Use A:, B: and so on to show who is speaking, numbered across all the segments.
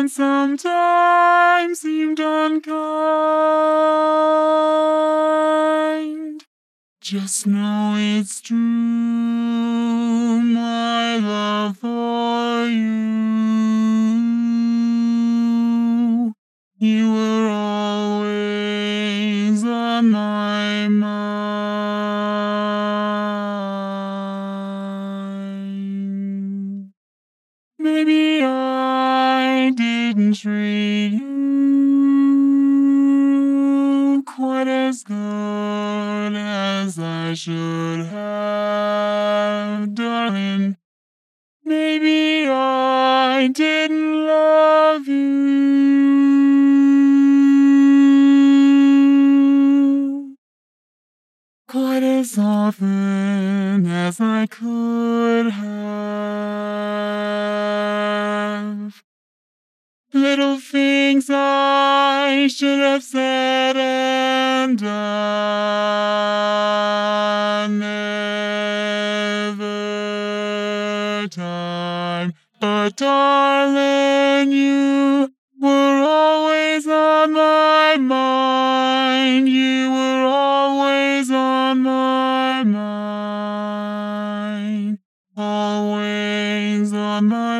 A: and sometimes seemed unkind. Just know it's true, my love for you. You were always on my mind. Maybe I didn't treat you quite as good as I should have, darling. Maybe I didn't love you quite as often as I could have. Little things I should have said and done every time. But darling, you were always on my mind. You were always on my mind. Always on my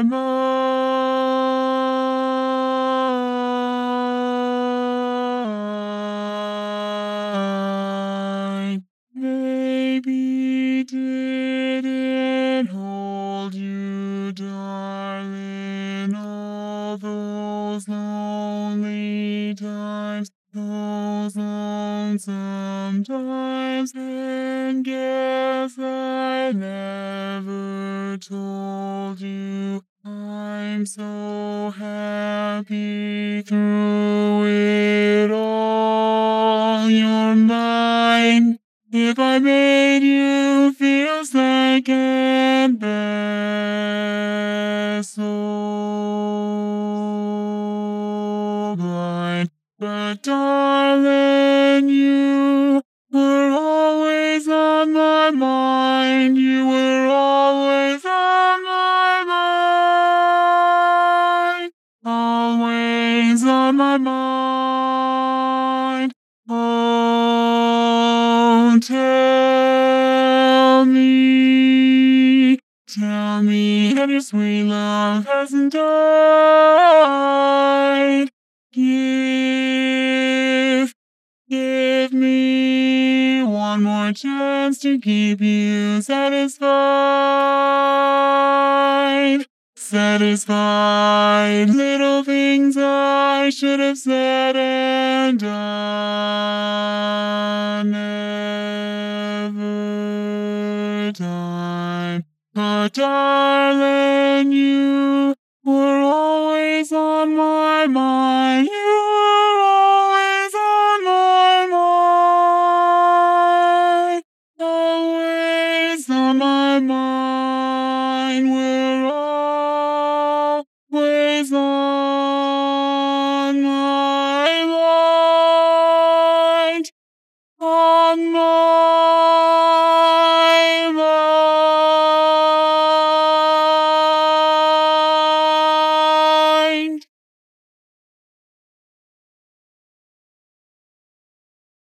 A: mind. Maybe didn't hold you, darling, all those lonely times, those lonesome times, and guess I never told you I'm so happy through it all. You're mine. If I made you feel second best, so blind. But darling, you were always on my mind. You were always on my mind. Always on my mind. Oh, tell me that your sweet love hasn't died. Give me one more chance to keep you satisfied. Satisfied. Little things I should have said and done every time. But darling, you